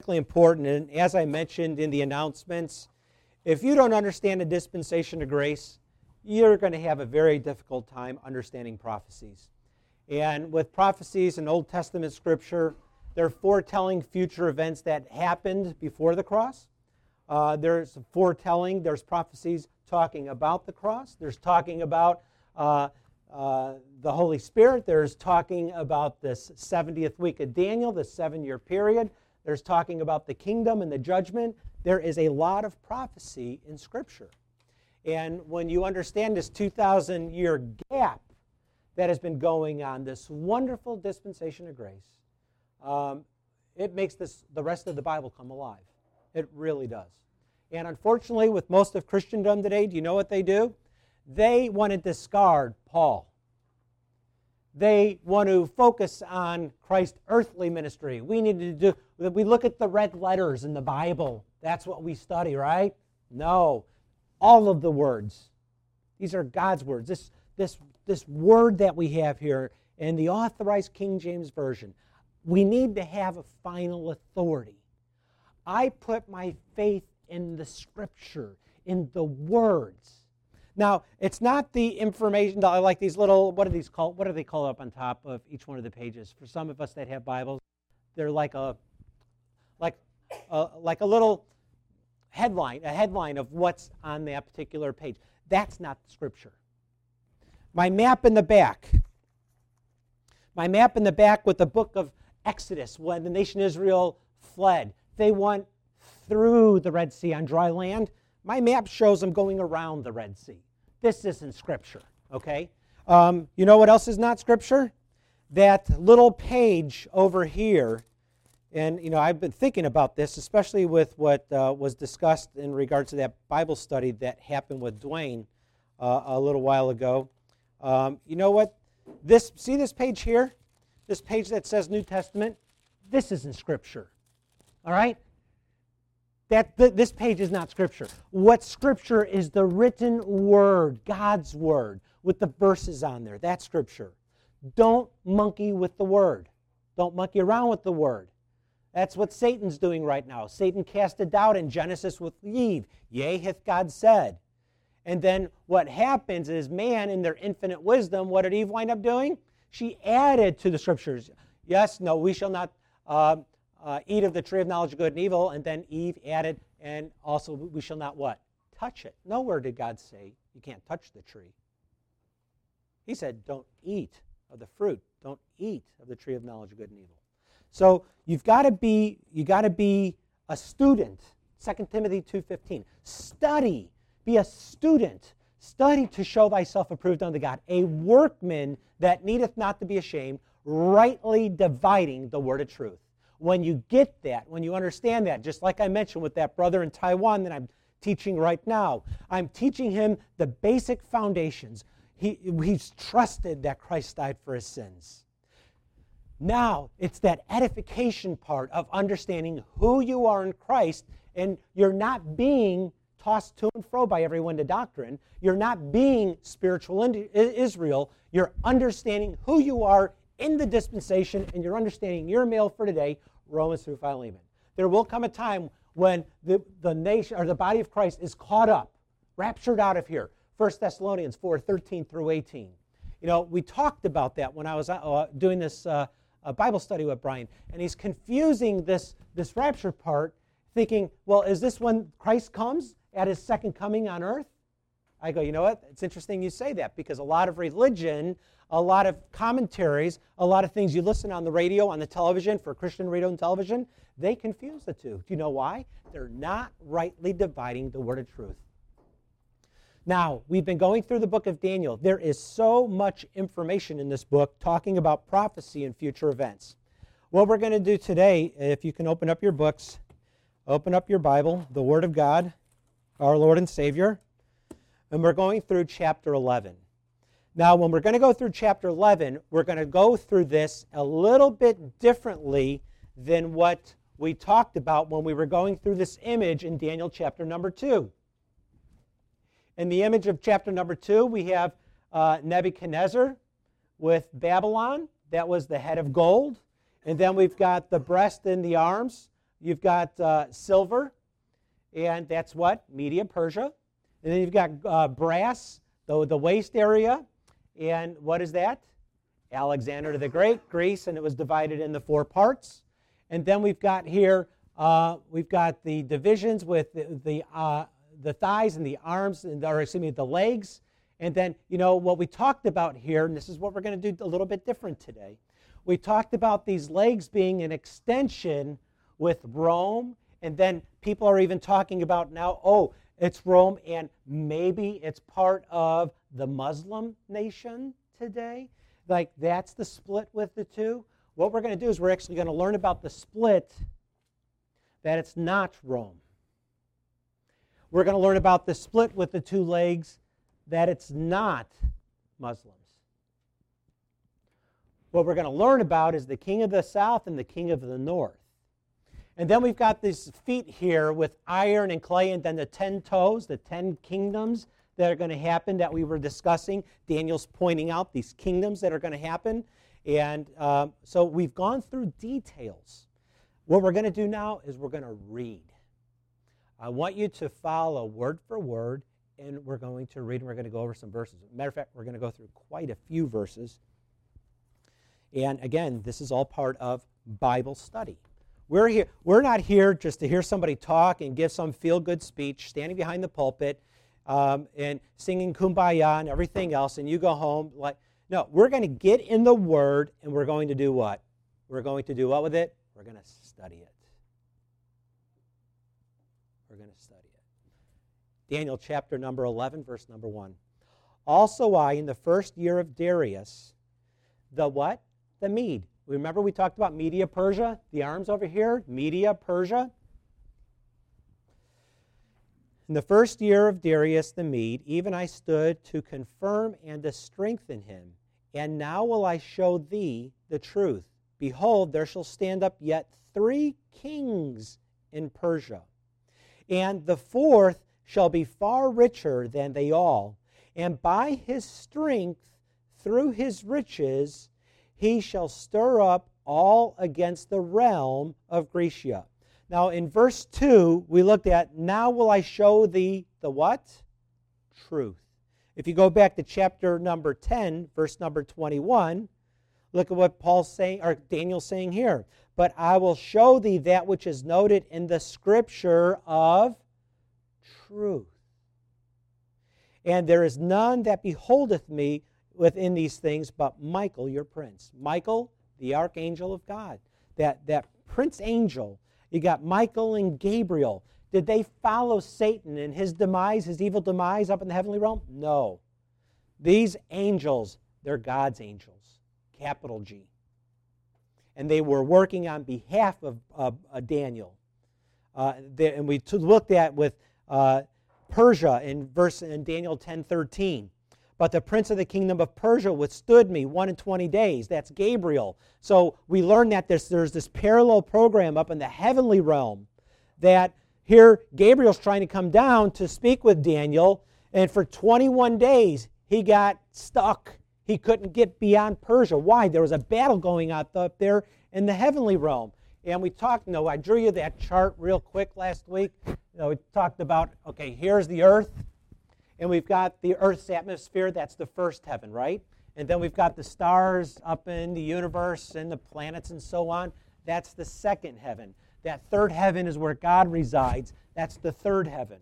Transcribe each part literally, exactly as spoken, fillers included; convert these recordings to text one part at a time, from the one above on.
Important, and as I mentioned in the announcements, if you don't understand the dispensation of grace, you're going to have a very difficult time understanding prophecies. And with prophecies in Old Testament Scripture, they're foretelling future events that happened before the cross. Uh, there's foretelling, there's prophecies talking about the cross. There's talking about uh, uh, the Holy Spirit. There's talking about this seventieth week of Daniel, the seven-year period. There's talking about the kingdom and the judgment. There is a lot of prophecy in Scripture. And when you understand this two thousand year gap that has been going on, this wonderful dispensation of grace, um, it makes this, the rest of the Bible come alive. It really does. And unfortunately, with most of Christendom today, do you know what they do? They want to discard Paul. They want to focus on Christ's earthly ministry. We need to do, we look at the red letters in the Bible. That's what we study, right? No. All of the words. These are God's words. This, this, this word that we have here in the Authorized King James Version, we need to have a final authority. I put my faith in the Scripture, in the words. Now, it's not the information, like these little, what are these called? What are they called up on top of each one of the pages? For some of us that have Bibles, they're like a, like, a, like a little headline, a headline of what's on that particular page. That's not Scripture. My map in the back, my map in the back with the book of Exodus, when the nation Israel fled, they went through the Red Sea on dry land. My map shows them going around the Red Sea. This isn't Scripture, okay? Um, you know what else is not Scripture? That little page over here, and you know I've been thinking about this, especially with what uh, was discussed in regards to that Bible study that happened with Dwayne uh, a little while ago. Um, you know what? This, see this page here? This page that says New Testament? This isn't Scripture, all right? That th- this page is not Scripture. What Scripture is the written Word, God's Word, with the verses on there. That's Scripture. Don't monkey with the Word. Don't monkey around with the Word. That's what Satan's doing right now. Satan cast a doubt in Genesis with Eve. Yea, hath God said. And then what happens is man, in their infinite wisdom, what did Eve wind up doing? She added to the Scriptures. Yes, no, we shall not... Uh, Uh, eat of the tree of knowledge of good and evil, and then Eve added, and also we shall not what? Touch it. Nowhere did God say you can't touch the tree. He said, don't eat of the fruit. Don't eat of the tree of knowledge of good and evil. So you've got to be, you got to be a student. Second Timothy two fifteen. Study. Be a student. Study to show thyself approved unto God, a workman that needeth not to be ashamed, rightly dividing the word of truth. When you get that, when you understand that, just like I mentioned with that brother in Taiwan that I'm teaching right now, I'm teaching him the basic foundations. He, he's trusted that Christ died for his sins. Now, it's that edification part of understanding who you are in Christ, and you're not being tossed to and fro by every wind of doctrine. You're not being spiritual Israel. You're understanding who you are in the dispensation, and you're understanding your mail for today, Romans through Philemon. There will come a time when the, the nation or the body of Christ is caught up, raptured out of here. First Thessalonians four, thirteen through eighteen. You know, we talked about that when I was uh, doing this uh, uh, Bible study with Brian, and he's confusing this, this rapture part, thinking, well, is this when Christ comes at his second coming on earth? I go, you know what? It's interesting you say that, because a lot of religion, a lot of commentaries, a lot of things you listen on the radio, on the television, for Christian radio and television, they confuse the two. Do you know why? They're not rightly dividing the word of truth. Now, we've been going through the book of Daniel. There is so much information in this book talking about prophecy and future events. What we're going to do today, if you can open up your books, open up your Bible, the Word of God, our Lord and Savior, and we're going through chapter eleven. Now, when we're going to go through chapter eleven, we're going to go through this a little bit differently than what we talked about when we were going through this image in Daniel chapter number two. In the image of chapter number two, we have uh, Nebuchadnezzar with Babylon. That was the head of gold. And then we've got the breast and the arms. you've got uh, silver, and that's what? Media, Persia. And then you've got uh, brass, the, the waist area, and what is that? Alexander the Great, Greece, and it was divided into four parts. And then we've got here, uh, we've got the divisions with the the, uh, the thighs and the arms, and, or excuse me, the legs. And then, you know, what we talked about here, and this is what we're going to do a little bit different today. We talked about these legs being an extension with Rome, and then people are even talking about now, oh, it's Rome, and maybe it's part of the Muslim nation today. Like, that's the split with the two. What we're going to do is we're actually going to learn about the split that it's not Rome. We're going to learn about the split with the two legs that it's not Muslims. What we're going to learn about is the king of the south and the king of the north. And then we've got these feet here with iron and clay, and then the ten toes, the ten kingdoms that are going to happen that we were discussing. Daniel's pointing out these kingdoms that are going to happen. And uh, so we've gone through details. What we're going to do now is we're going to read. I want you to follow word for word, and we're going to read, and we're going to go over some verses. Matter of fact, we're going to go through quite a few verses. And again, this is all part of Bible study. We're here. We're not here just to hear somebody talk and give some feel-good speech, standing behind the pulpit um, and singing Kumbaya and everything else, and you go home. Like, no, we're going to get in the Word, and we're going to do what? We're going to do what with it? We're going to study it. We're going to study it. Daniel chapter number eleven, verse number one. Also I, in the first year of Darius, the what? The Mede. Remember we talked about Media, Persia? The arms over here, Media, Persia. In the first year of Darius the Mede, even I stood to confirm and to strengthen him. And now will I show thee the truth. Behold, there shall stand up yet three kings in Persia. And the fourth shall be far richer than they all. And by his strength, through his riches, he shall stir up all against the realm of Grecia. Now in verse two, we looked at, now will I show thee the what? Truth. If you go back to chapter number ten, verse number twenty-one, look at what Paul's saying, or Daniel's saying here. But I will show thee that which is noted in the scripture of truth. And there is none that beholdeth me within these things, but Michael, your prince. Michael, the archangel of God. That, that prince angel. You got Michael and Gabriel. Did they follow Satan in his demise, his evil demise up in the heavenly realm? No. These angels, they're God's angels. Capital G. And they were working on behalf of uh, uh, Daniel. Uh, they, and we t- looked at with uh, Persia in verse in Daniel ten thirteen. But the prince of the kingdom of Persia withstood me one and twenty days. That's Gabriel. So we learned that there's, there's this parallel program up in the heavenly realm that here Gabriel's trying to come down to speak with Daniel, and for twenty-one days he got stuck. He couldn't get beyond Persia. Why? There was a battle going on up there in the heavenly realm. And we talked, you know, I drew you that chart real quick last week. You know, we talked about, okay, here's the earth. And we've got the Earth's atmosphere, that's the first heaven, right? And then we've got the stars up in the universe and the planets and so on. That's the second heaven. That third heaven is where God resides. That's the third heaven.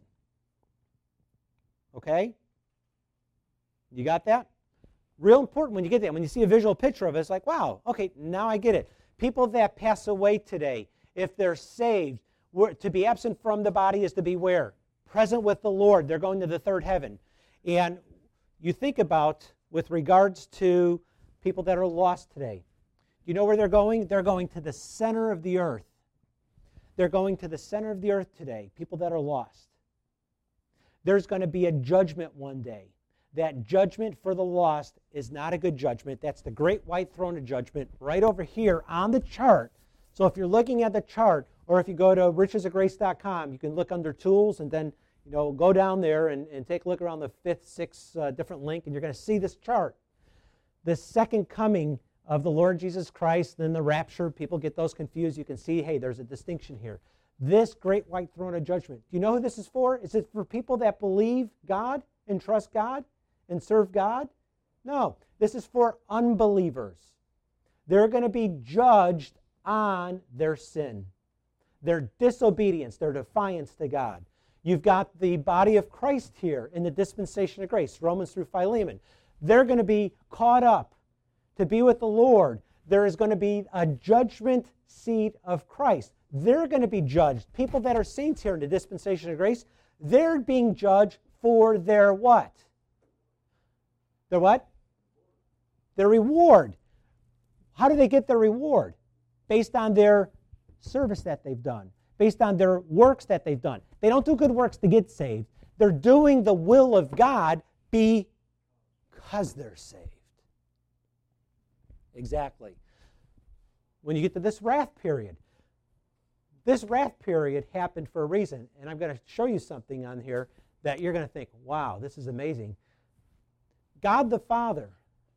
Okay? You got that? Real important when you get that. When you see a visual picture of it, it's like, wow, okay, now I get it. People that pass away today, if they're saved, to be absent from the body is to be where? Present with the Lord. They're going to the third heaven. And you think about, with regards to people that are lost today, you know where they're going? They're going to the center of the earth. They're going to the center of the earth today, people that are lost. There's going to be a judgment one day. That judgment for the lost is not a good judgment. That's the great white throne of judgment right over here on the chart. So if you're looking at the chart, or if you go to riches of grace dot com, you can look under tools and then, you know, go down there and, and take a look around the fifth, sixth uh, different link, and you're going to see this chart. The second coming of the Lord Jesus Christ, then the rapture. People get those confused. You can see, hey, there's a distinction here. This great white throne of judgment. Do you know who this is for? Is it for people that believe God and trust God and serve God? No. This is for unbelievers. They're going to be judged on their sin, their disobedience, their defiance to God. You've got the body of Christ here in the dispensation of grace, Romans through Philemon. They're going to be caught up to be with the Lord. There is going to be a judgment seat of Christ. They're going to be judged. People that are saints here in the dispensation of grace, they're being judged for their what? Their what? Their reward. How do they get their reward? Based on their service that they've done, based on their works that they've done. They don't do good works to get saved. They're doing the will of God because they're saved. Exactly. When you get to this wrath period, this wrath period happened for a reason, and I'm going to show you something on here that you're going to think, wow, this is amazing. God the Father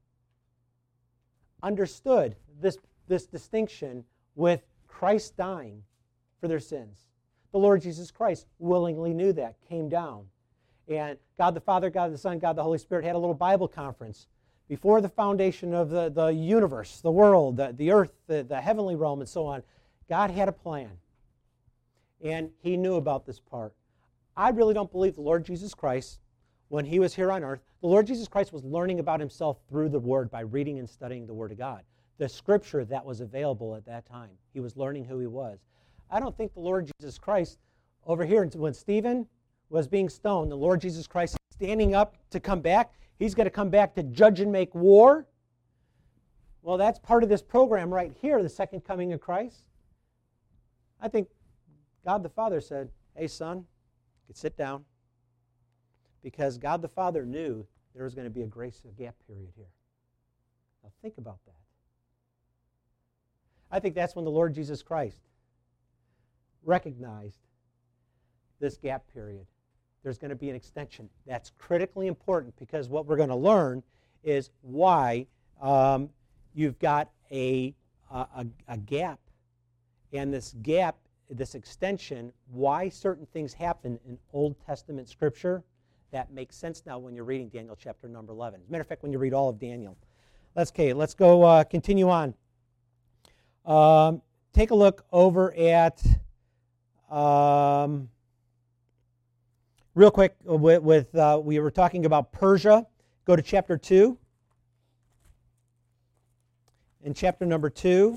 understood this, this distinction with Christ dying for their sins. The Lord Jesus Christ willingly knew that, came down. And God the Father, God the Son, God the Holy Spirit had a little Bible conference before the foundation of the, the universe, the world, the, the earth, the, the heavenly realm, and so on. God had a plan. And He knew about this part. I really don't believe the Lord Jesus Christ, when He was here on earth, the Lord Jesus Christ was learning about Himself through the Word by reading and studying the Word of God. The Scripture that was available at that time. He was learning who He was. I don't think the Lord Jesus Christ, over here, when Stephen was being stoned, the Lord Jesus Christ standing up to come back, He's going to come back to judge and make war. Well, that's part of this program right here, the second coming of Christ. I think God the Father said, hey, son, you can sit down. Because God the Father knew there was going to be a grace gap period here. Now think about that. I think that's when the Lord Jesus Christ recognized this gap period. There's going to be an extension. That's critically important because what we're going to learn is why um, you've got a, a, a gap. And this gap, this extension, why certain things happen in Old Testament Scripture, that makes sense now when you're reading Daniel chapter number eleven. As a matter of fact, when you read all of Daniel. Let's, okay, let's go uh, continue on. Um, take a look over at, um, real quick, with, with uh, we were talking about Persia. Go to chapter two. In chapter number two.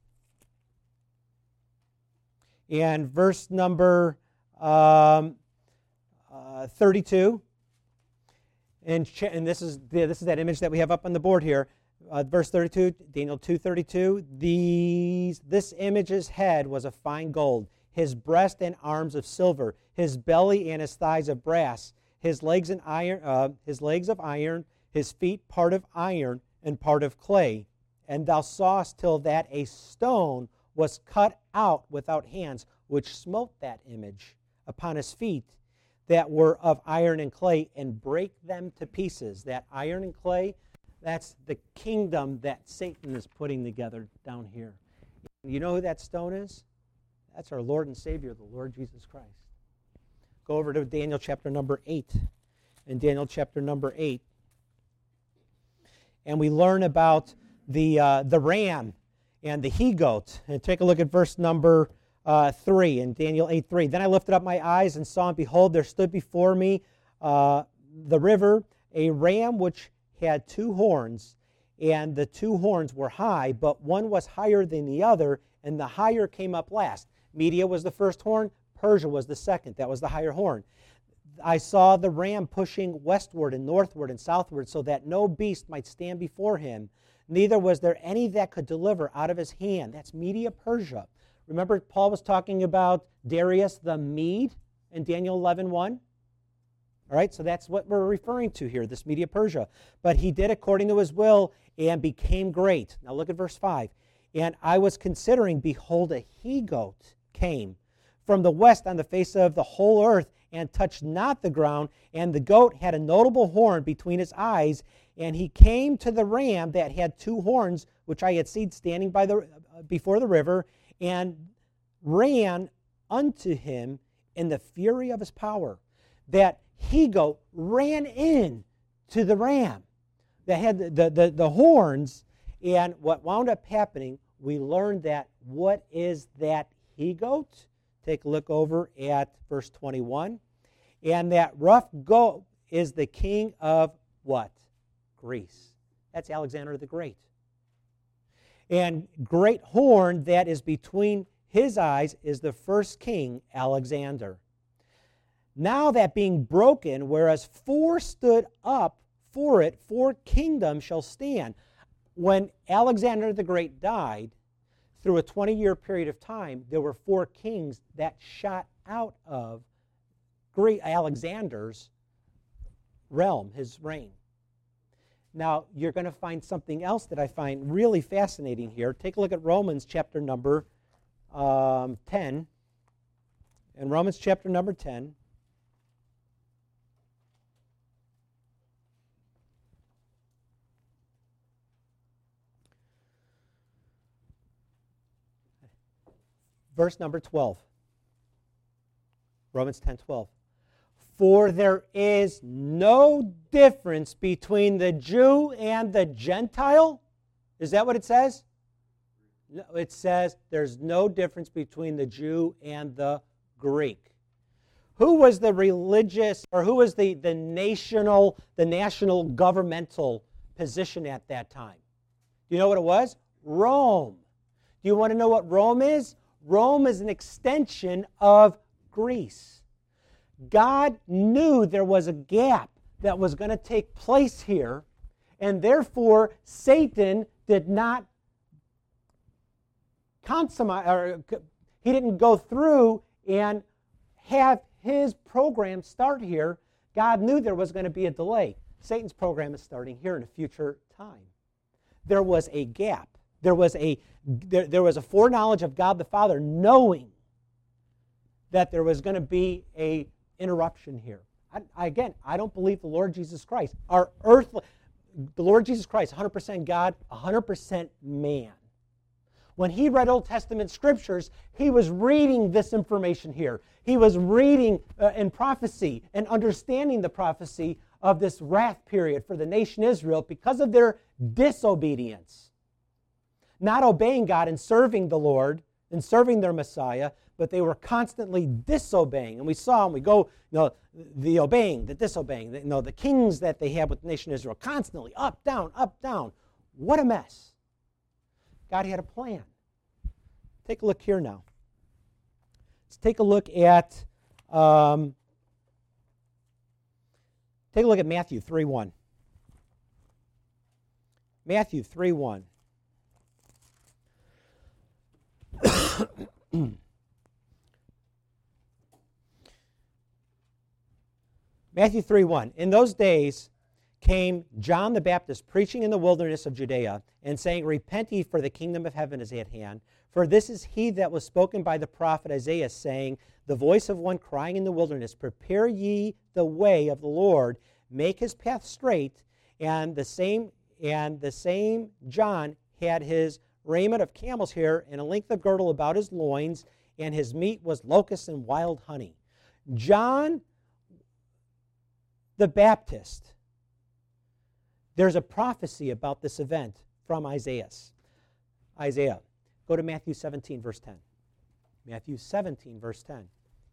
And verse number um, uh, thirty-two. And, ch- and this is the, this is that image that we have up on the board here. Uh, verse thirty-two, Daniel two thirty-two. These, this image's head was of fine gold, his breast and arms of silver, his belly and his thighs of brass, his legs and iron, uh, his legs of iron, his feet part of iron and part of clay. And thou sawest till that a stone was cut out without hands, which smote that image upon his feet that were of iron and clay, and break them to pieces. That iron and clay, that's the kingdom that Satan is putting together down here. You know who that stone is? That's our Lord and Savior, the Lord Jesus Christ. Go over to Daniel chapter number eight. In Daniel chapter number eight. And we learn about the, uh, the ram and the he-goat. And take a look at verse number uh, three in Daniel eight three. Then I lifted up my eyes and saw, and behold, there stood before me uh, the river, a ram which had two horns, and the two horns were high, but one was higher than the other, and the higher came up last. Media was the first horn, Persia was the second. That was the higher horn. I saw the ram pushing westward and northward and southward, so that no beast might stand before him. Neither was there any that could deliver out of his hand. That's Media Persia. Remember, Paul was talking about Darius the Mede in Daniel eleven one? All right, so that's what we're referring to here, this Media Persia. But he did according to his will and became great. Now look at verse five. And I was considering, behold, a he-goat came from the west on the face of the whole earth, and touched not the ground, and the goat had a notable horn between his eyes, and he came to the ram that had two horns, which I had seen standing by the uh, before the river, and ran unto him in the fury of his power. That he-goat ran in to the ram that had the, the, the, the horns, and what wound up happening, we learned that what is that he-goat? Take a look over at verse twenty-one. And that rough goat is the king of what? Greece. That's Alexander the Great. And great horn that is between his eyes is the first king, Alexander. Now that being broken, whereas four stood up for it, four kingdoms shall stand. When Alexander the Great died, through a twenty-year period of time, there were four kings that shot out of Great Alexander's realm, his reign. Now, you're going to find something else that I find really fascinating here. Take a look at Romans chapter number um, ten. In Romans chapter number ten, verse number twelve. Romans ten twelve. For there is no difference between the Jew and the Gentile. Is that what it says? No, it says there's no difference between the Jew and the Greek. Who was the religious, or who was the, the national, the national governmental position at that time? Do you know what it was? Rome. Do you want to know what Rome is? Rome is an extension of Greece. God knew there was a gap that was going to take place here, and therefore Satan did not consummate, or he didn't go through and have his program start here. God knew there was going to be a delay. Satan's program is starting here in a future time. There was a gap. There was a there, there was a foreknowledge of God the Father, knowing that there was going to be a interruption here. I, I, again, I don't believe the Lord Jesus Christ, our earthly, the Lord Jesus Christ, one hundred percent God, one hundred percent man. When he read Old Testament scriptures, he was reading this information here. He was reading uh, in prophecy and understanding the prophecy of this wrath period for the nation Israel because of their disobedience. Not obeying God and serving the Lord and serving their Messiah, but they were constantly disobeying. And we saw, and we go, you know, the obeying, the disobeying, the, you know, the kings that they had with the nation Israel, constantly up, down, up, down. What a mess. God had a plan. Take a look here now. Let's take a look at, um, take a look at Matthew three one. Matthew three one. Matthew three one. In those days came John the Baptist preaching in the wilderness of Judea and saying, Repent ye, for the kingdom of heaven is at hand. For this is he that was spoken by the prophet Isaiah, saying, The voice of one crying in the wilderness, Prepare ye the way of the Lord, make his path straight. And the same, and the same John had his raiment of camel's hair and a length of girdle about his loins, and his meat was locusts and wild honey. John the Baptist, there's a prophecy about this event from Isaiah. Isaiah. Go to Matthew seventeen, verse ten. Matthew seventeen, verse ten.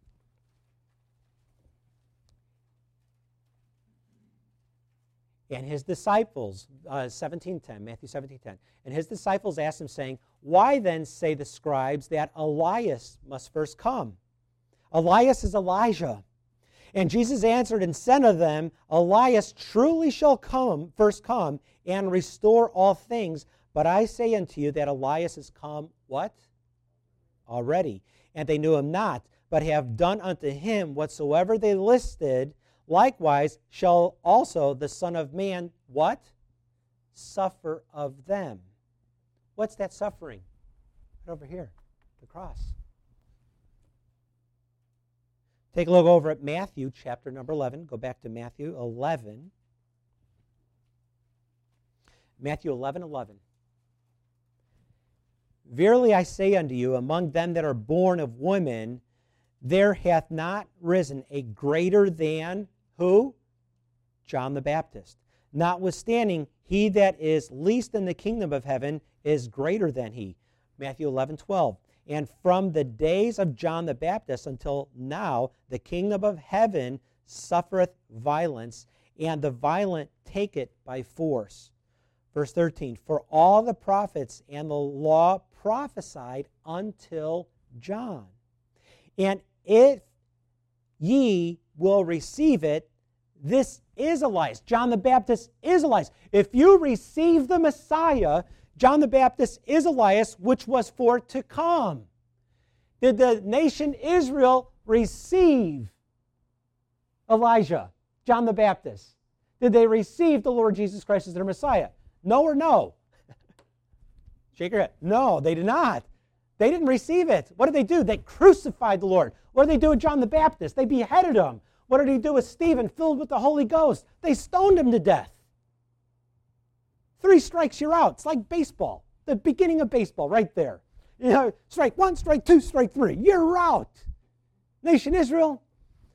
And his disciples, uh, seventeen ten, Matthew seventeen ten. And his disciples asked him, saying, Why then say the scribes that Elias must first come? Elias is Elijah. And Jesus answered and said unto them, Elias truly shall come, first come, and restore all things. But I say unto you that Elias is come, what? Already. And they knew him not, but have done unto him whatsoever they listed. Likewise shall also the Son of Man, what? Suffer of them. What's that suffering? Right over here, the cross. Take a look over at Matthew chapter number eleven. Go back to Matthew eleven. Matthew eleven eleven. Verily I say unto you, among them that are born of women, there hath not risen a greater than, who? John the Baptist. Notwithstanding, he that is least in the kingdom of heaven is greater than he. Matthew eleven twelve. And from the days of John the Baptist until now, the kingdom of heaven suffereth violence, and the violent take it by force. Verse thirteen, for all the prophets and the law prophesied until John. And if ye will receive it, this is Elias. John the Baptist is Elias. If you receive the Messiah, John the Baptist is Elias, which was for to come. Did the nation Israel receive Elijah, John the Baptist? Did they receive the Lord Jesus Christ as their Messiah? No or no? Shake your head. No, they did not. They didn't receive it. What did they do? They crucified the Lord. What did they do with John the Baptist? They beheaded him. What did he do with Stephen, filled with the Holy Ghost? They stoned him to death. Three strikes, you're out. It's like baseball. The beginning of baseball, right there. You know, strike one, strike two, strike three. You're out. Nation Israel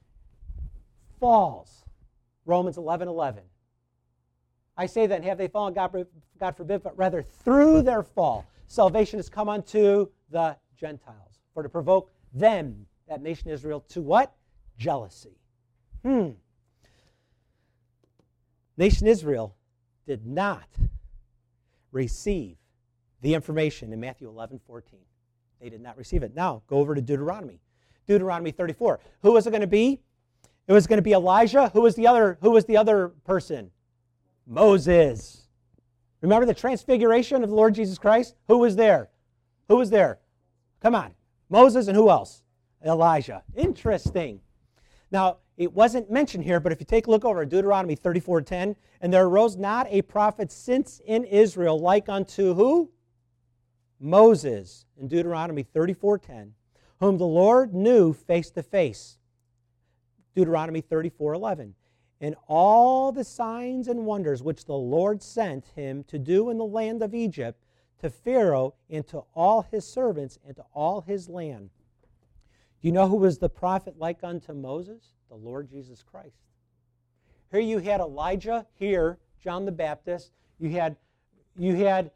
falls. Romans eleven eleven. I say then, have they fallen? God, God forbid, but rather through their fall, salvation has come unto the Gentiles, for to provoke them, that nation Israel, to what? Jealousy. Hmm. Nation Israel did not receive the information in Matthew eleven fourteen. They did not receive it. Now, go over to Deuteronomy. Deuteronomy thirty-four. Who was it going to be? It was going to be Elijah. Who was the other, who was the other person? Moses. Remember the transfiguration of the Lord Jesus Christ? Who was there? Who was there? Come on. Moses and who else? Elijah. Interesting. Now, it wasn't mentioned here, but if you take a look over at Deuteronomy thirty-four ten, and there arose not a prophet since in Israel like unto who? Moses, in Deuteronomy thirty-four ten, whom the Lord knew face to face. Deuteronomy thirty-four eleven. And all the signs and wonders which the Lord sent him to do in the land of Egypt, to Pharaoh and to all his servants and to all his land. Do you know who was the prophet like unto Moses? The Lord Jesus Christ. Here you had Elijah, here, John the Baptist. You had, you had,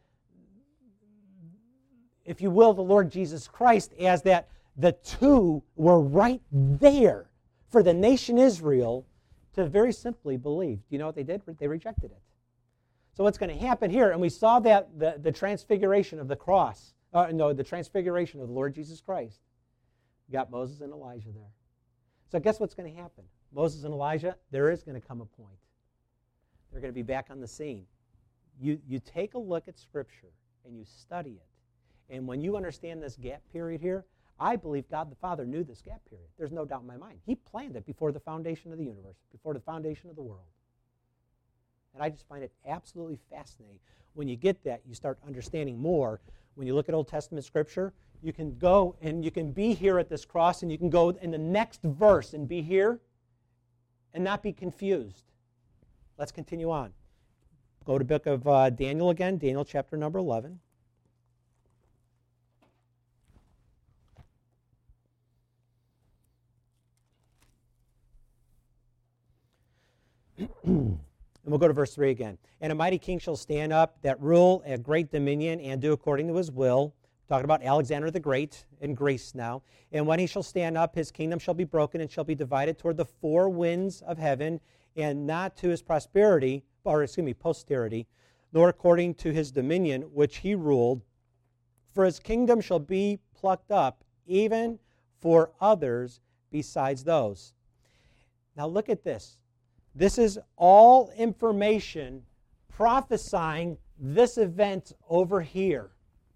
if you will, the Lord Jesus Christ as that the two were right there for the nation Israel to very simply believe. Do you know what they did? They rejected it. So what's going to happen here, and we saw that the, the transfiguration of the cross, uh, no, the transfiguration of the Lord Jesus Christ. You got Moses and Elijah there. So guess what's going to happen? Moses and Elijah, there is going to come a point. They're going to be back on the scene. You, you take a look at Scripture and you study it. And when you understand this gap period here, I believe God the Father knew this gap period. There's no doubt in my mind. He planned it before the foundation of the universe, before the foundation of the world. And I just find it absolutely fascinating. When you get that, you start understanding more. When you look at Old Testament Scripture, you can go and you can be here at this cross and you can go in the next verse and be here and not be confused. Let's continue on. Go to the book of uh, Daniel again, Daniel chapter number eleven. And we'll go to verse three again. And a mighty king shall stand up that rule a great dominion and do according to his will. Talking about Alexander the Great in Greece now. And when he shall stand up, his kingdom shall be broken and shall be divided toward the four winds of heaven, and not to his prosperity, or excuse me, posterity, nor according to his dominion which he ruled. For his kingdom shall be plucked up, even for others besides those. Now look at this. This is all information prophesying this event over here.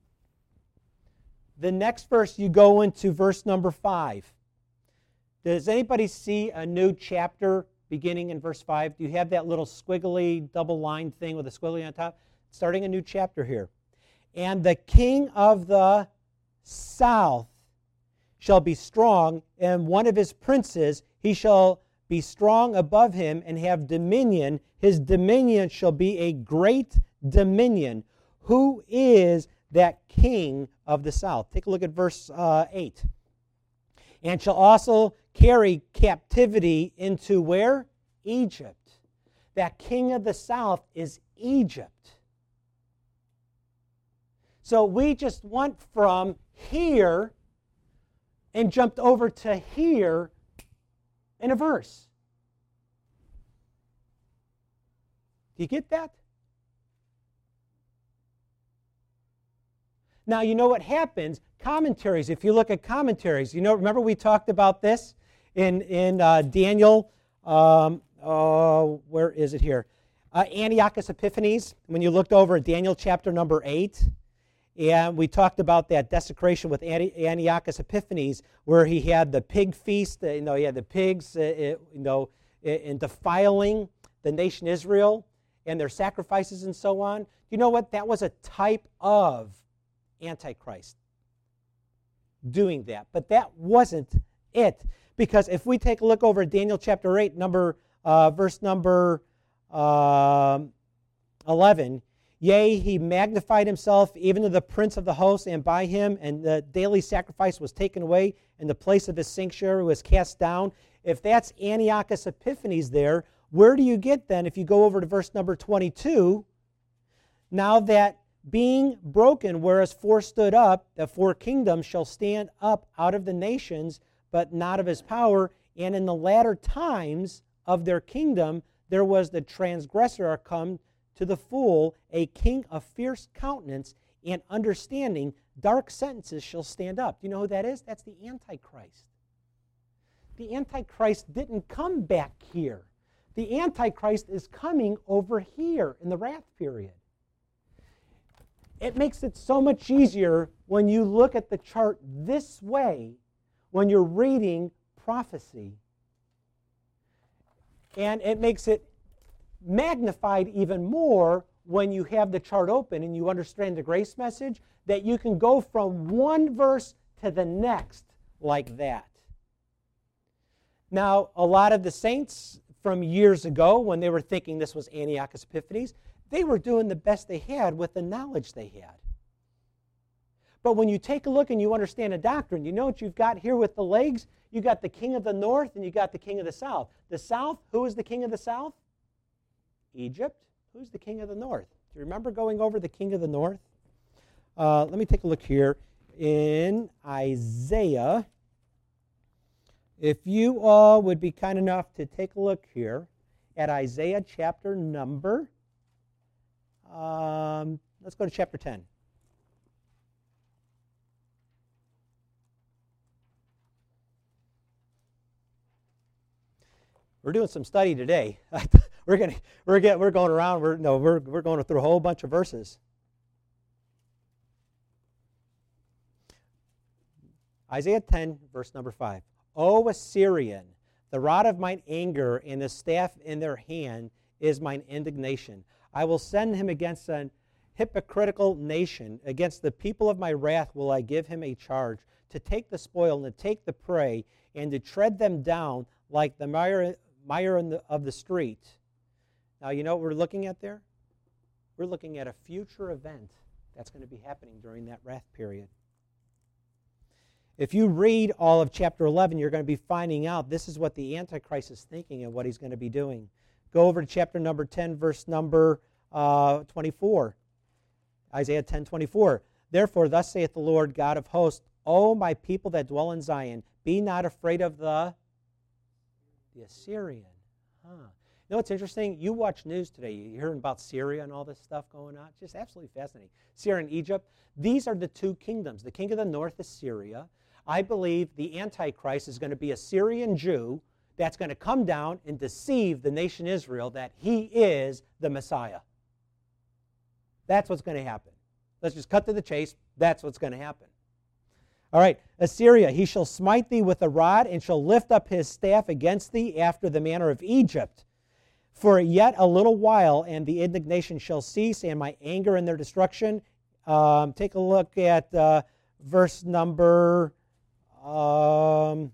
The next verse, you go into verse number five. Does anybody see a new chapter beginning in verse five? Do you have that little squiggly double line thing with a squiggly on top? Starting a new chapter here. And the king of the south shall be strong, and one of his princes, he shall be strong above him and have dominion. His dominion shall be a great dominion. Who is that king of the south. Take a look at verse uh, eight. And shall also carry captivity into where? Egypt. That king of the south is Egypt. So we just went from here and jumped over to here in a verse. Do you get that? Now, you know what happens? Commentaries, if you look at commentaries, you know, remember we talked about this in, in uh, Daniel, um, uh, where is it here? Uh, Antiochus Epiphanes, when you looked over at Daniel chapter number eight, and we talked about that desecration with Antiochus Epiphanes, where he had the pig feast, you know, he had the pigs, uh, you know, in defiling the nation Israel and their sacrifices and so on. You know what? That was a type of Antichrist doing that. But that wasn't it. Because if we take a look over at Daniel chapter eight, number, uh, verse number uh, eleven, yea, he magnified himself even to the prince of the host, and by him, and the daily sacrifice was taken away, and the place of his sanctuary was cast down. If that's Antiochus Epiphanes there, where do you get then, if you go over to verse number twenty-two, now that being broken, whereas four stood up, the four kingdoms shall stand up out of the nations, but not of his power, and in the latter times of their kingdom there was the transgressor come to the fool, a king of fierce countenance and understanding, dark sentences shall stand up. Do you know who that is? That's the Antichrist. The Antichrist didn't come back here. The Antichrist is coming over here in the wrath period. It makes it so much easier when you look at the chart this way when you're reading prophecy. And it makes it magnified even more when you have the chart open and you understand the grace message, that you can go from one verse to the next like that. Now, a lot of the saints from years ago, when they were thinking this was Antiochus Epiphanes, they were doing the best they had with the knowledge they had. But when you take a look and you understand a doctrine, you know what you've got here with the legs? You got the king of the north and you got the king of the south. The south, who is the king of the south? Egypt. Who's the king of the north? Do you remember going over the king of the north? Uh, let me take a look here in Isaiah. If you all would be kind enough to take a look here at Isaiah chapter number, um, let's go to chapter ten. We're doing some study today. we're going we're get we're going around. We're no we're we're going through a whole bunch of verses. Isaiah ten, verse number five. O Assyrian, the rod of mine anger and the staff in their hand is mine indignation. I will send him against an hypocritical nation. Against the people of my wrath will I give him a charge, to take the spoil and to take the prey, and to tread them down like the mire, mire in the, of the street. Now, you know what we're looking at there? We're looking at a future event that's going to be happening during that wrath period. If you read all of chapter eleven, you're going to be finding out this is what the Antichrist is thinking and what he's going to be doing. Go over to chapter number ten, verse number uh, twenty-four. Isaiah ten, twenty-four. Therefore, thus saith the Lord God of hosts, O my people that dwell in Zion, be not afraid of the, the Assyrian. Huh. You know what's interesting? You watch news today. You're hearing about Syria and all this stuff going on. It's just absolutely fascinating. Syria and Egypt. These are the two kingdoms. The king of the north is Syria. I believe the Antichrist is going to be a Syrian Jew that's going to come down and deceive the nation Israel that he is the Messiah. That's what's going to happen. Let's just cut to the chase. That's what's going to happen. All right, Assyria, he shall smite thee with a rod and shall lift up his staff against thee after the manner of Egypt. For yet a little while, and the indignation shall cease, and my anger and their destruction. Um, take a look at uh, verse number... Um,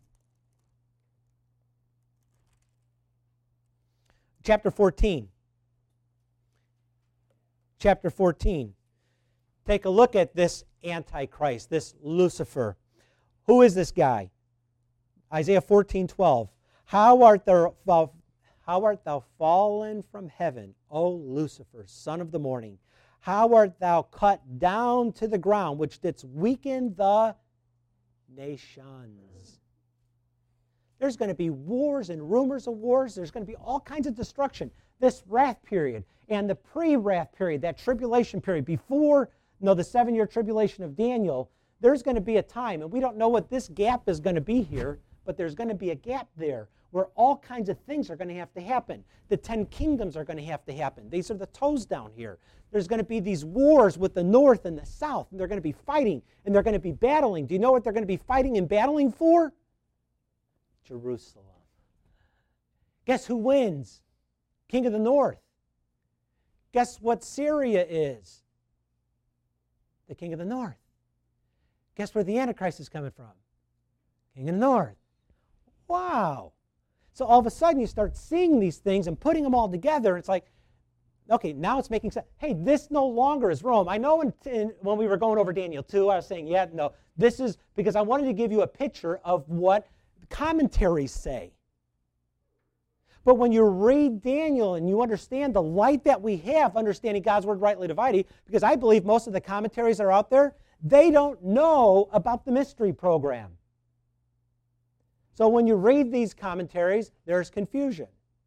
chapter fourteen. Chapter fourteen. take a look at this Antichrist, this Lucifer. Who is this guy? Isaiah fourteen twelve. How art thou, how art thou fallen from heaven, O Lucifer, son of the morning? How art thou cut down to the ground, which didst weaken the nations? There's going to be wars and rumors of wars. There's going to be all kinds of destruction. This wrath period and the pre-wrath period, that tribulation period before no, the seven-year tribulation of Daniel, there's going to be a time, and we don't know what this gap is going to be here, but there's going to be a gap there where all kinds of things are going to have to happen. The ten kingdoms are going to have to happen. These are the toes down here. There's going to be these wars with the north and the south, and they're going to be fighting, and they're going to be battling. Do you know what they're going to be fighting and battling for? Jerusalem. Guess who wins? King of the north. Guess what Syria is? The king of the north. Guess where the Antichrist is coming from? King of the north. Wow. So all of a sudden you start seeing these things and putting them all together. It's like, okay, now it's making sense. Hey, this no longer is Rome. I know in, in, when we were going over Daniel two, I was saying, yeah, no, this is because I wanted to give you a picture of what commentaries say. But when you read Daniel and you understand the light that we have, understanding God's word rightly divided, because I believe most of the commentaries that are out there, they don't know about the mystery program. So when you read these commentaries, there's confusion.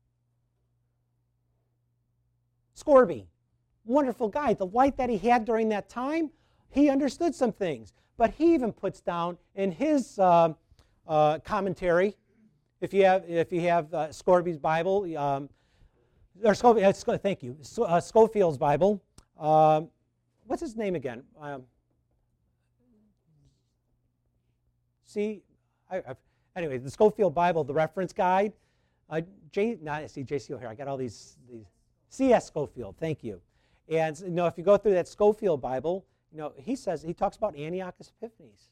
Scorby, wonderful guy. The light that he had during that time, he understood some things. But he even puts down in his uh, uh, commentary, if you have, if you have uh, Scorby's Bible, um, or Scofield, uh, thank you, uh, Scofield's Bible. Um, what's his name again? Um, see, I, I've, anyway, the Scofield Bible, the reference guide. Uh, J, not I see J C here. I got all these these. C S Scofield, thank you. And you know, if you go through that Scofield Bible, you know, he says he talks about Antiochus Epiphanes.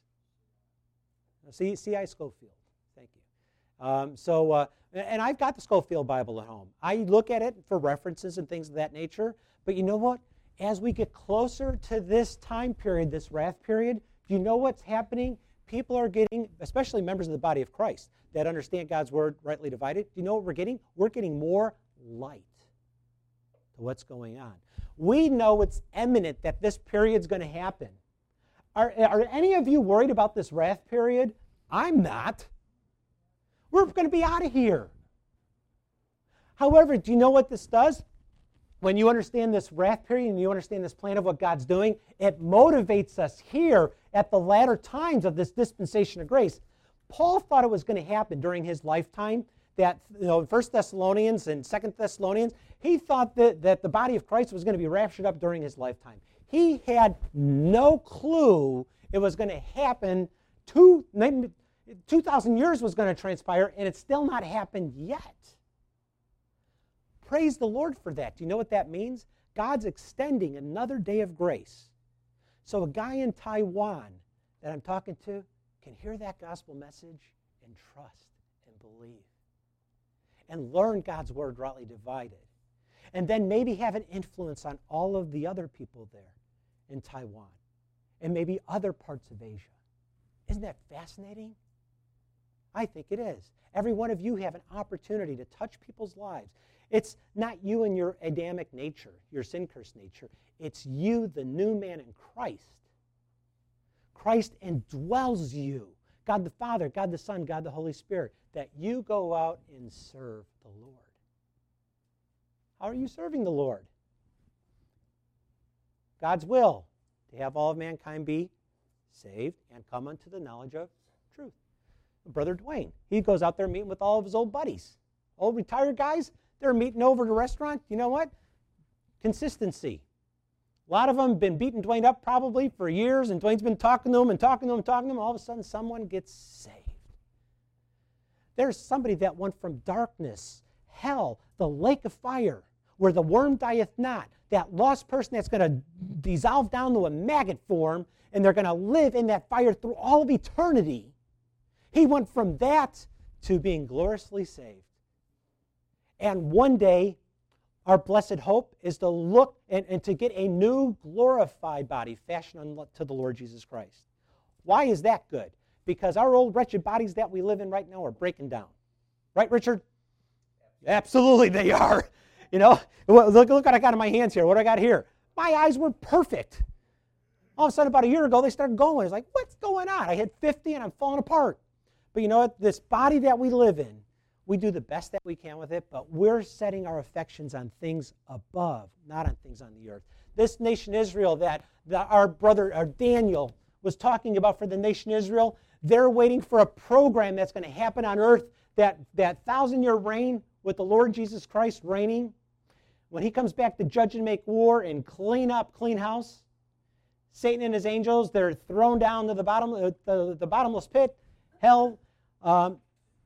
See, C I Scofield, thank you. Um, so, uh, and I've got the Scofield Bible at home. I look at it for references and things of that nature. But you know what? As we get closer to this time period, this wrath period, do you know what's happening? People are getting, especially members of the body of Christ that understand God's word rightly divided. Do you know what we're getting? We're getting more light to what's going on. We know it's imminent that this period's going to happen. Are, are any of you worried about this wrath period? I'm not. We're going to be out of here. However, do you know what this does? When you understand this wrath period and you understand this plan of what God's doing, it motivates us here at the latter times of this dispensation of grace. Paul thought it was going to happen during his lifetime, that, you know, First Thessalonians and Second Thessalonians, he thought that, that the body of Christ was going to be raptured up during his lifetime. He had no clue it was going to happen. Two, two thousand years was going to transpire, and it's still not happened yet. Praise the Lord for that. Do you know what that means? God's extending another day of grace. So a guy in Taiwan that I'm talking to can hear that gospel message and trust and believe and learn God's word rightly divided. And then maybe have an influence on all of the other people there in Taiwan and maybe other parts of Asia. Isn't that fascinating? I think it is. Every one of you have an opportunity to touch people's lives. It's not you and your Adamic nature, your sin-cursed nature. It's you, the new man in Christ. Christ indwells you. God the Father, God the Son, God the Holy Spirit, that you go out and serve the Lord. How are you serving the Lord? God's will, to have all of mankind be saved and come unto the knowledge of truth. Brother Dwayne, he goes out there meeting with all of his old buddies. Old retired guys, they're meeting over at a restaurant. You know what? Consistency. A lot of them have been beating Dwayne up probably for years, and Dwayne's been talking to them and talking to them and talking to them. All of a sudden, someone gets saved. There's somebody that went from darkness, hell, the lake of fire, where the worm dieth not, that lost person that's going to dissolve down to a maggot form, and they're going to live in that fire through all of eternity. He went from that to being gloriously saved. And one day, our blessed hope is to look and, and to get a new glorified body fashioned unto the Lord Jesus Christ. Why is that good? Because our old wretched bodies that we live in right now are breaking down. Right, Richard? Absolutely they are. You know, look, look what I got in my hands here. What do I got here? My eyes were perfect. All of a sudden, about a year ago, they started going. It's like, what's going on? I hit fifty and I'm falling apart. But you know what? This body that we live in, we do the best that we can with it, but we're setting our affections on things above, not on things on the earth. This nation Israel that, that our brother our Daniel was talking about for the nation Israel, they're waiting for a program that's going to happen on earth, that, that thousand-year reign with the Lord Jesus Christ reigning. When he comes back to judge and make war and clean up, clean house, Satan and his angels, they're thrown down to the, bottom, the, the bottomless pit, hell, um,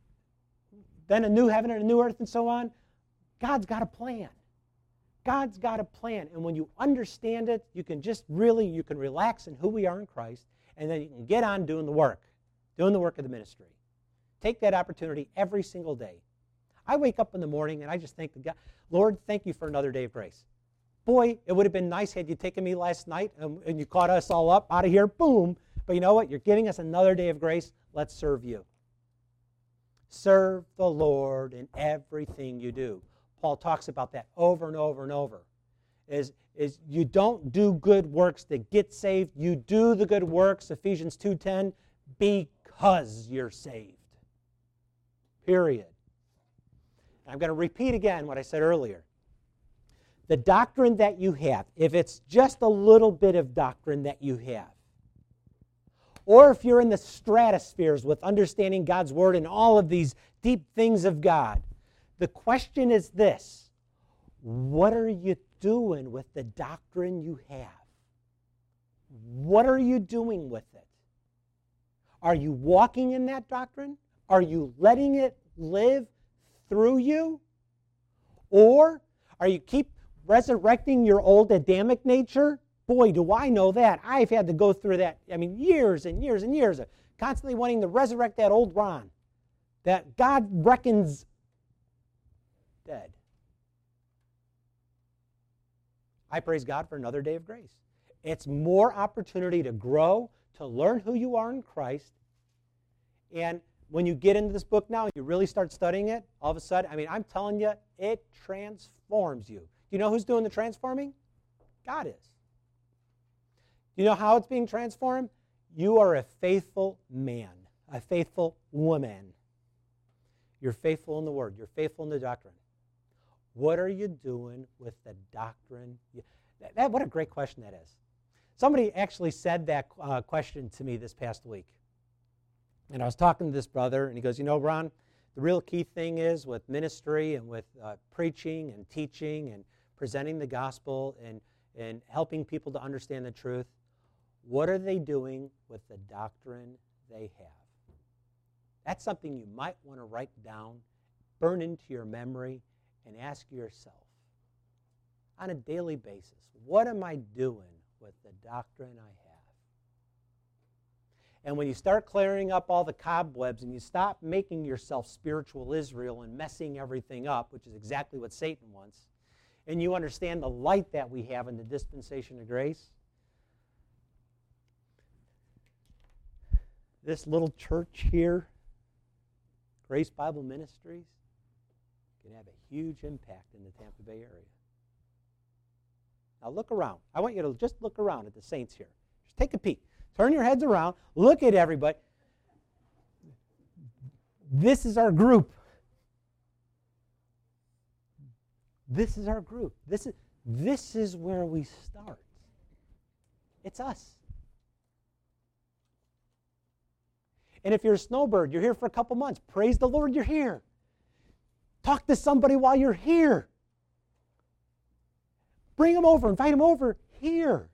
then a new heaven and a new earth and so on. God's got a plan. God's got a plan. And when you understand it, you can just really, you can relax in who we are in Christ, and then you can get on doing the work, doing the work of the ministry. Take that opportunity every single day. I wake up in the morning and I just thank God, Lord, thank you for another day of grace. Boy, it would have been nice had you taken me last night and, and you caught us all up out of here, boom. But you know what? You're giving us another day of grace. Let's serve you. Serve the Lord in everything you do. Paul talks about that over and over and over. Is, is you don't do good works to get saved. You do the good works, Ephesians two ten, because you're saved. Period. I'm going to repeat again what I said earlier. The doctrine that you have, if it's just a little bit of doctrine that you have, or if you're in the stratospheres with understanding God's Word and all of these deep things of God, the question is this: what are you doing with the doctrine you have? What are you doing with it? Are you walking in that doctrine? Are you letting it live through you? Or are you keep resurrecting your old Adamic nature? Boy, do I know that. I've had to go through that, I mean, years and years and years of constantly wanting to resurrect that old Ron that God reckons dead. I praise God for another day of grace. It's more opportunity to grow, to learn who you are in Christ. And when you get into this book now and you really start studying it, all of a sudden, I mean, I'm telling you, it transforms you. Do you know who's doing the transforming? God is. Do you know how it's being transformed? You are a faithful man, a faithful woman. You're faithful in the Word. You're faithful in the doctrine. What are you doing with the doctrine? That, that, what a great question that is. Somebody actually said that uh, question to me this past week. And I was talking to this brother, and he goes, you know, Ron, the real key thing is with ministry and with uh, preaching and teaching and presenting the gospel and, and helping people to understand the truth, what are they doing with the doctrine they have? That's something you might want to write down, burn into your memory, and ask yourself on a daily basis, what am I doing with the doctrine I have? And when you start clearing up all the cobwebs and you stop making yourself spiritual Israel and messing everything up, which is exactly what Satan wants, and you understand the light that we have in the dispensation of grace, this little church here, Grace Bible Ministries, can have a huge impact in the Tampa Bay area. Now look around. I want you to just look around at the saints here. Just take a peek. Turn your heads around. Look at everybody. This is our group. This is our group. This is, this is where we start. It's us. And if you're a snowbird, you're here for a couple months. Praise the Lord, you're here. Talk to somebody while you're here. Bring them over. Invite them over here.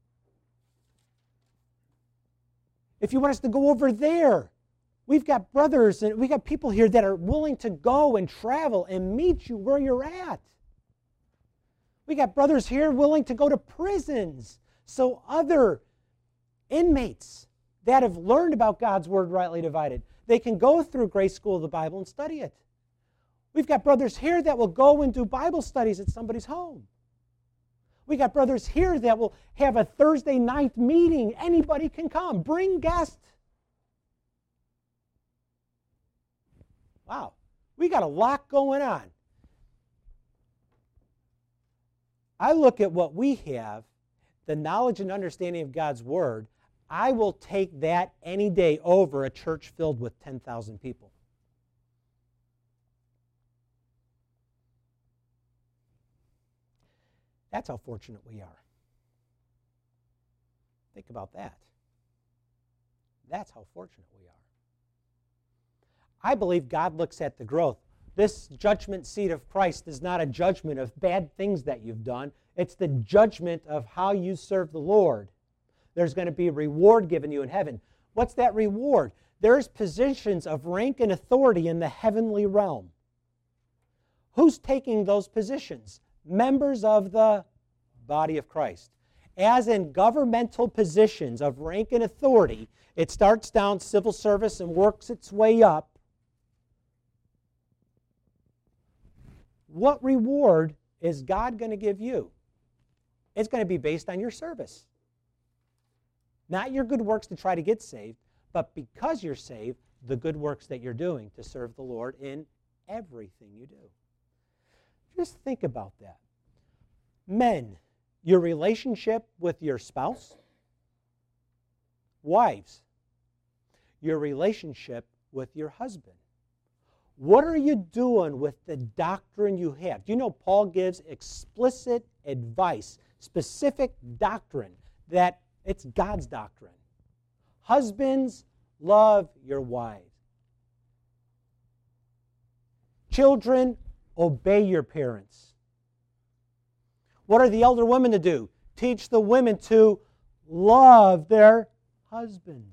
If you want us to go over there, we've got brothers and we've got people here that are willing to go and travel and meet you where you're at. We got brothers here willing to go to prisons so other inmates that have learned about God's Word rightly divided, they can go through Grace School of the Bible and study it. We've got brothers here that will go and do Bible studies at somebody's home. We got brothers here that will have a Thursday night meeting. Anybody can come. Bring guests. Wow. We got a lot going on. I look at what we have, the knowledge and understanding of God's Word. I will take that any day over a church filled with ten thousand people. That's how fortunate we are. Think about that. That's how fortunate we are. I believe God looks at the growth. This judgment seat of Christ is not a judgment of bad things that you've done. It's the judgment of how you serve the Lord. There's going to be a reward given you in heaven. What's that reward? There's positions of rank and authority in the heavenly realm. Who's taking those positions? Members of the body of Christ. As in governmental positions of rank and authority, it starts down civil service and works its way up. What reward is God going to give you? It's going to be based on your service. Not your good works to try to get saved, but because you're saved, the good works that you're doing to serve the Lord in everything you do. Just think about that. Men, your relationship with your spouse. Wives, your relationship with your husband. What are you doing with the doctrine you have? Do you know Paul gives explicit advice, specific doctrine, that it's God's doctrine. Husbands, love your wives. Children, obey your parents. What are the elder women to do? Teach the women to love their husbands.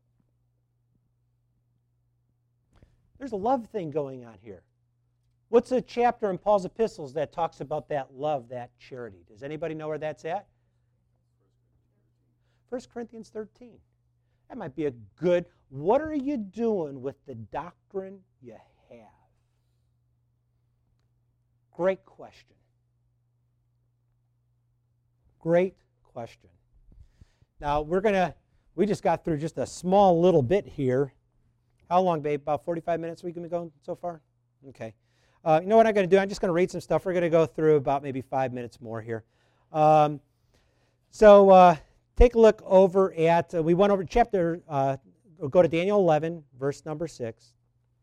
There's a love thing going on here. What's a chapter in Paul's epistles that talks about that love, that charity? Does anybody know where that's at? First Corinthians thirteen. That might be a good, what are you doing with the doctrine you have? Great question. Great question. Now, we're going to, we just got through just a small little bit here. How long, babe? About forty-five minutes we've been going so far? Okay. Uh, you know what I'm going to do? I'm just going to read some stuff. We're going to go through about maybe five minutes more here. Um, so uh, take a look over at, uh, we went over chapter, uh, we'll go to Daniel eleven, verse number six.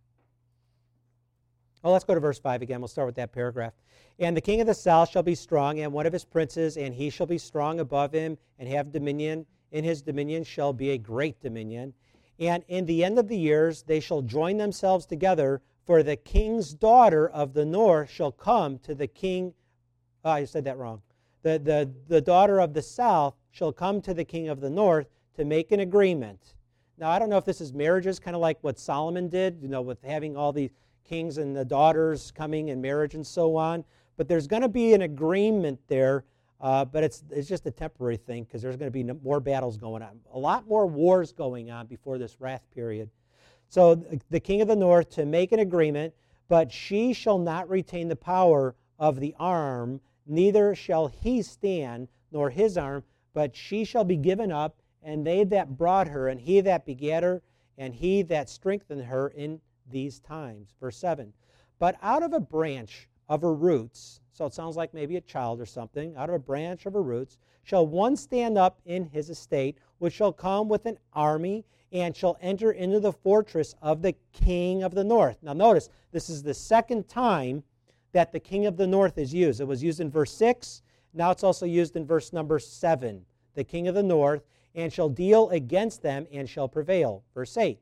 Oh, let's go to verse five again. We'll start with that paragraph. And the king of the south shall be strong, and one of his princes, and he shall be strong above him, and have dominion. In his dominion shall be a great dominion. And in the end of the years they shall join themselves together, for the king's daughter of the north shall come to the king. Oh, I said that wrong. The, the, the daughter of the south shall come to the king of the north to make an agreement. Now, I don't know if this is marriages, kind of like what Solomon did, you know, with having all these kings and the daughters coming in marriage and so on. But there's going to be an agreement there. Uh, but it's it's just a temporary thing because there's going to be no, more battles going on. A lot more wars going on before this wrath period. So the king of the north to make an agreement, but she shall not retain the power of the arm, neither shall he stand, nor his arm, but she shall be given up, and they that brought her, and he that begat her, and he that strengthened her in these times. Verse seven. But out of a branch of her roots, so it sounds like maybe a child or something, out of a branch of her roots, shall one stand up in his estate, which shall come with an army, and shall enter into the fortress of the king of the north. Now notice, this is the second time that the king of the north is used. It was used in verse six, now it's also used in verse number seven. The king of the north, and shall deal against them, and shall prevail. Verse eight.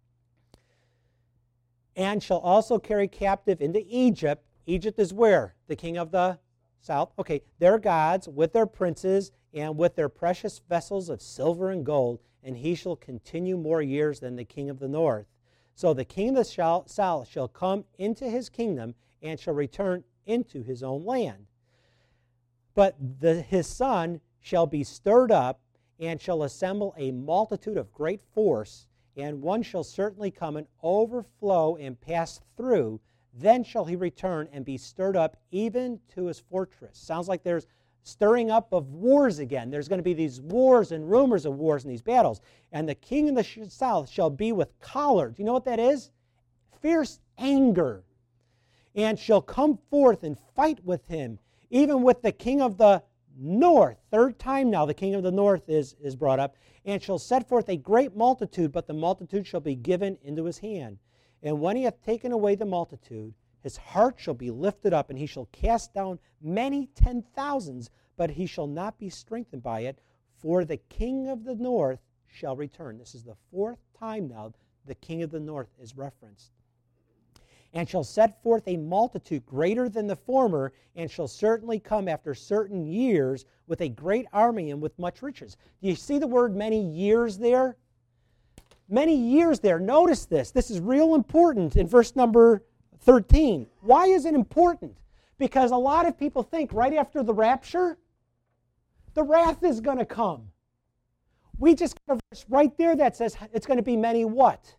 And shall also carry captive into Egypt. Egypt is where? The king of the south. Okay, their gods with their princes and with their precious vessels of silver and gold, and he shall continue more years than the king of the north. So the king of the south shall come into his kingdom and shall return into his own land. But the, his son shall be stirred up and shall assemble a multitude of great force, and one shall certainly come and overflow and pass through, Then shall he return and be stirred up even to his fortress. Sounds like there's stirring up of wars again. There's going to be these wars and rumors of wars and these battles. And the king of the south shall be with choler. Do you know what that is? Fierce anger. And shall come forth and fight with him, even with the king of the north. Third time now the king of the north is, is brought up. And shall set forth a great multitude, but the multitude shall be given into his hand. And when he hath taken away the multitude, his heart shall be lifted up, and he shall cast down many ten thousands, but he shall not be strengthened by it, for the king of the north shall return. This is the fourth time now the king of the north is referenced. And shall set forth a multitude greater than the former, and shall certainly come after certain years with a great army and with much riches. Do you see the word many years there? Many years there. Notice this. This is real important in verse number thirteen. Why is it important? Because a lot of people think right after the rapture, the wrath is going to come. We just got a verse right there that says it's going to be many what?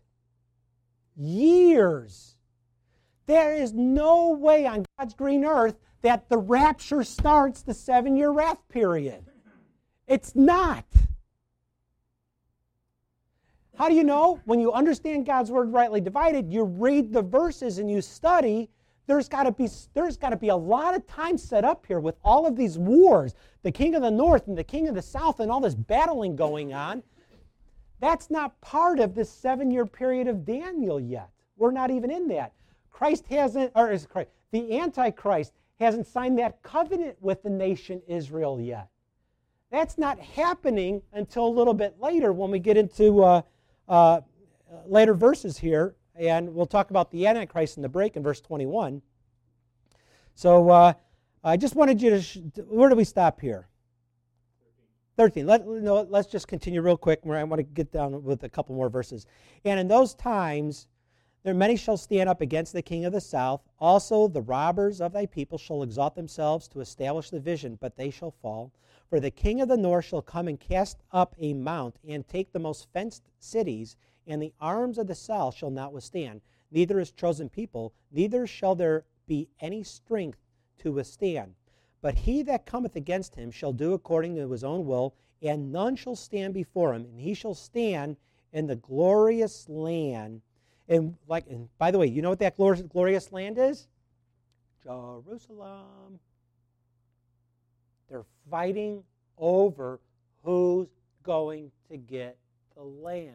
Years. There is no way on God's green earth that the rapture starts the seven-year wrath period. It's not. How do you know? When you understand God's word rightly divided, you read the verses and you study, there's got to be there's got to be a lot of time set up here with all of these wars, the king of the north and the king of the south and all this battling going on. That's not part of this seven-year period of Daniel yet. We're not even in that. Christ hasn't, or is Christ, the Antichrist hasn't signed that covenant with the nation Israel yet. That's not happening until a little bit later when we get into uh, uh, later verses here, and we'll talk about the Antichrist in the break in verse twenty-one. So uh, I just wanted you to, sh- where do we stop here? thirteen. Let, no, let's just continue real quick. I want to get down with a couple more verses. And in those times, there many shall stand up against the king of the south. Also the robbers of thy people shall exalt themselves to establish the vision, but they shall fall. For the king of the north shall come and cast up a mount, and take the most fenced cities, and the arms of the south shall not withstand. Neither his chosen people, neither shall there be any strength to withstand. But he that cometh against him shall do according to his own will, and none shall stand before him, and he shall stand in the glorious land. And like, and by the way, you know what that glorious, glorious land is? Jerusalem. They're fighting over who's going to get the land.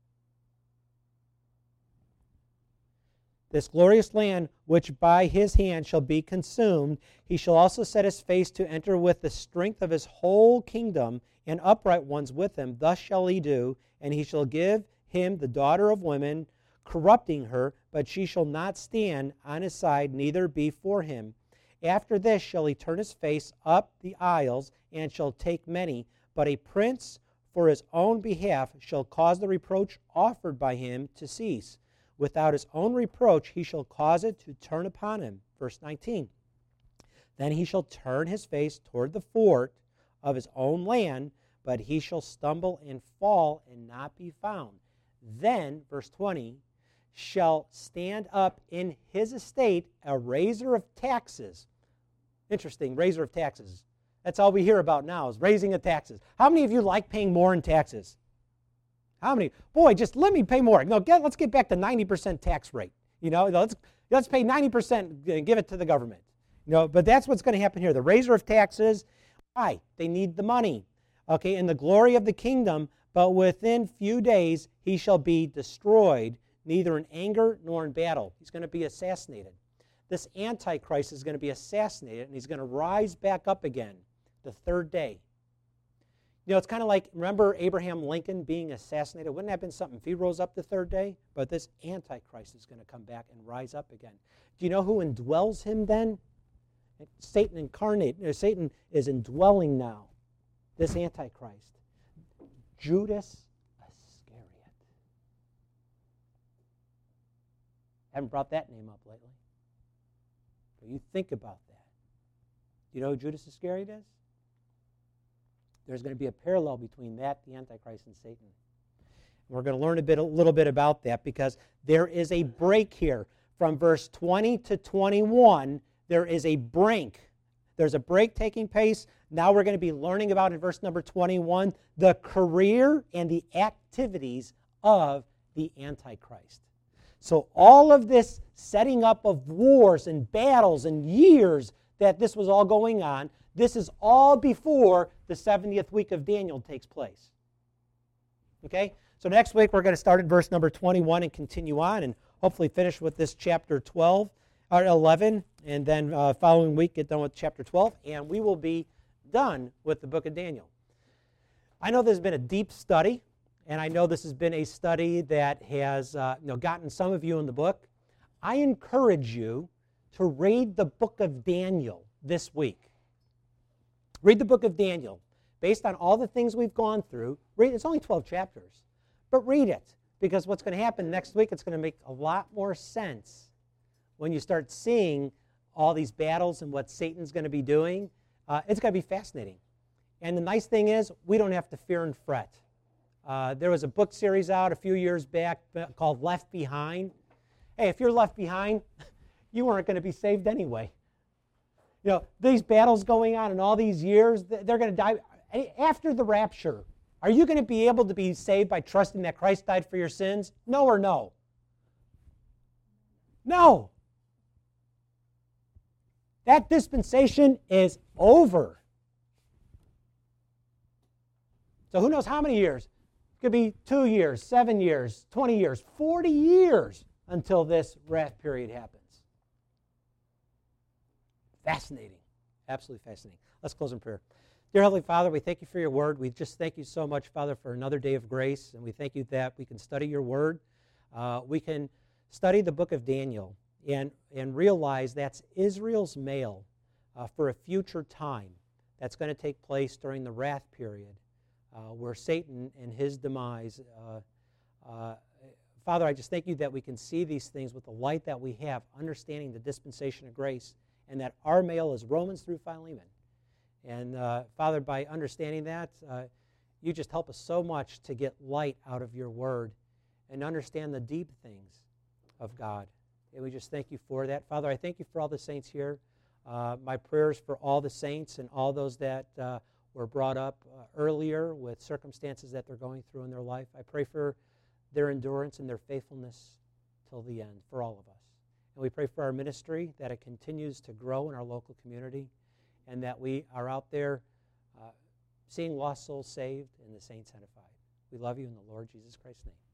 This glorious land, which by his hand shall be consumed, he shall also set his face to enter with the strength of his whole kingdom, and upright ones with him. Thus shall he do, and he shall give him the daughter of women, corrupting her, but she shall not stand on his side, neither be for him. After this shall he turn his face up the isles, and shall take many. But a prince for his own behalf shall cause the reproach offered by him to cease. Without his own reproach he shall cause it to turn upon him. Verse nineteen. Then he shall turn his face toward the fort of his own land, but he shall stumble and fall and not be found. Then, verse twenty, shall stand up in his estate a raiser of taxes. Interesting, raiser of taxes. That's all we hear about now is raising of taxes. How many of you like paying more in taxes? How many? Boy, just let me pay more. No, get, let's get back to ninety percent tax rate. You know, let's let's pay ninety percent and give it to the government. You know, but that's what's going to happen here. The raiser of taxes. Why? They need the money. Okay, in the glory of the kingdom, but within few days he shall be destroyed, neither in anger nor in battle. He's going to be assassinated. This Antichrist is going to be assassinated, and he's going to rise back up again the third day. You know, it's kind of like, remember Abraham Lincoln being assassinated? Wouldn't that have been something if he rose up the third day? But this Antichrist is going to come back and rise up again. Do you know who indwells him then? Satan incarnate. Satan is indwelling now this Antichrist. Judas Iscariot. Haven't brought that name up lately. But you think about that. Do you know who Judas Iscariot is? There's going to be a parallel between that, the Antichrist, and Satan. And we're going to learn a bit, a little bit about that because there is a break here from verse twenty to twenty-one, there is a break. There's a break taking place. Now we're going to be learning about in verse number twenty-one the career and the activities of the Antichrist. So all of this setting up of wars and battles and years that this was all going on, this is all before the seventieth week of Daniel takes place. Okay? So next week we're going to start at verse number twenty-one and continue on and hopefully finish with this chapter twelve or eleven, and then uh, following week get done with chapter twelve, and we will be done with the book of Daniel. I know there's been a deep study, and I know this has been a study that has uh, you know, gotten some of you in the book. I encourage you to read the book of Daniel this week. Read the book of Daniel. Based on all the things we've gone through, read, it's only twelve chapters, but read it, because what's going to happen next week, it's going to make a lot more sense when you start seeing all these battles and what Satan's going to be doing. Uh, it's going to be fascinating. And the nice thing is, we don't have to fear and fret. Uh, there was a book series out a few years back called Left Behind. Hey, if you're left behind, you weren't going to be saved anyway. You know, these battles going on in all these years, they're going to die. After the rapture, are you going to be able to be saved by trusting that Christ died for your sins? No or no? No. That dispensation is over. So who knows how many years? It could be two years, seven years, twenty years, forty years until this wrath period happens. Fascinating. Absolutely fascinating. Let's close in prayer. Dear Heavenly Father, we thank you for your word. We just thank you so much, Father, for another day of grace. And we thank you that we can study your word. Uh, we can study the book of Daniel and, and realize that's Israel's mail uh, for a future time that's going to take place during the wrath period uh, where Satan and his demise. Uh, uh, Father, I just thank you that we can see these things with the light that we have, understanding the dispensation of grace, and that our mail is Romans through Philemon. And uh, Father, by understanding that, uh, you just help us so much to get light out of your word and understand the deep things of God. And we just thank you for that. Father, I thank you for all the saints here. Uh, my prayers for all the saints and all those that uh, were brought up uh, earlier with circumstances that they're going through in their life. I pray for their endurance and their faithfulness till the end for all of us. And we pray for our ministry, that it continues to grow in our local community, and that we are out there uh, seeing lost souls saved and the saints edified. We love you in the Lord Jesus Christ's name.